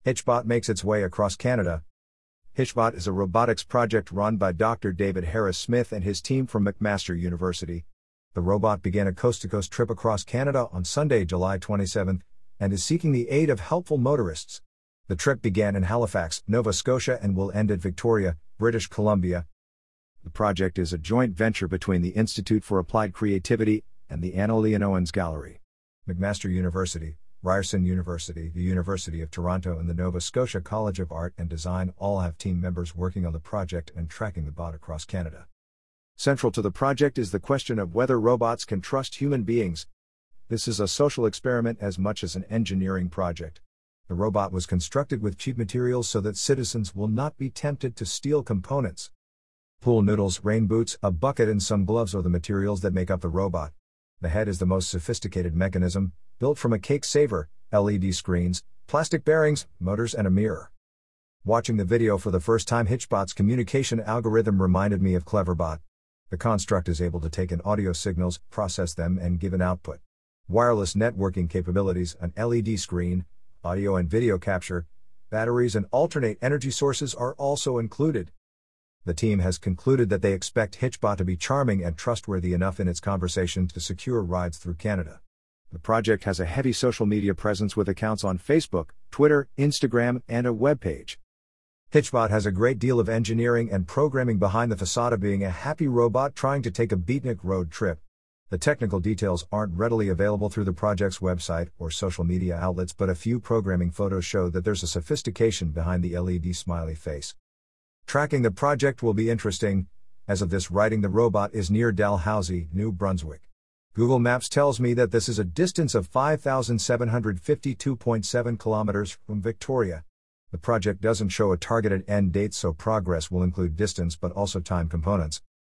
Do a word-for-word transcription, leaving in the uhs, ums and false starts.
Hitchbot makes its way across Canada. Hitchbot is a robotics project run by Doctor David Harris Smith and his team from McMaster University. The robot began a coast-to-coast trip across Canada on Sunday, July twenty-seventh, and is seeking the aid of helpful motorists. The trip began in Halifax, Nova Scotia and will end at Victoria, British Columbia. The project is a joint venture between the Institute for Applied Creativity and the Anna Leonowens Gallery. McMaster University, Ryerson University, the University of Toronto and the Nova Scotia College of Art and Design all have team members working on the project and tracking the bot across Canada. Central to the project is the question of whether robots can trust human beings. This is a social experiment as much as an engineering project. The robot was constructed with cheap materials so that citizens will not be tempted to steal components. Pool noodles, rain boots, a bucket and some gloves are the materials that make up the robot. The head is the most sophisticated mechanism, built from a cake saver, L E D screens, plastic bearings, motors and a mirror. Watching the video for the first time, Hitchbot's communication algorithm reminded me of Cleverbot. The construct is able to take in audio signals, process them and give an output. Wireless networking capabilities, an L E D screen, audio and video capture, batteries and alternate energy sources are also included. The team has concluded that they expect Hitchbot to be charming and trustworthy enough in its conversation to secure rides through Canada. The project has a heavy social media presence with accounts on Facebook, Twitter, Instagram, and a web page. Hitchbot has a great deal of engineering and programming behind the facade of being a happy robot trying to take a beatnik road trip. The technical details aren't readily available through the project's website or social media outlets, but a few programming photos show that there's a sophistication behind the L E D smiley face. Tracking the project will be interesting. As of this writing, the robot is near Dalhousie, New Brunswick. Google Maps tells me that this is a distance of five thousand seven hundred fifty-two point seven kilometers from Victoria. The project doesn't show a targeted end date, so progress will include distance but also time components.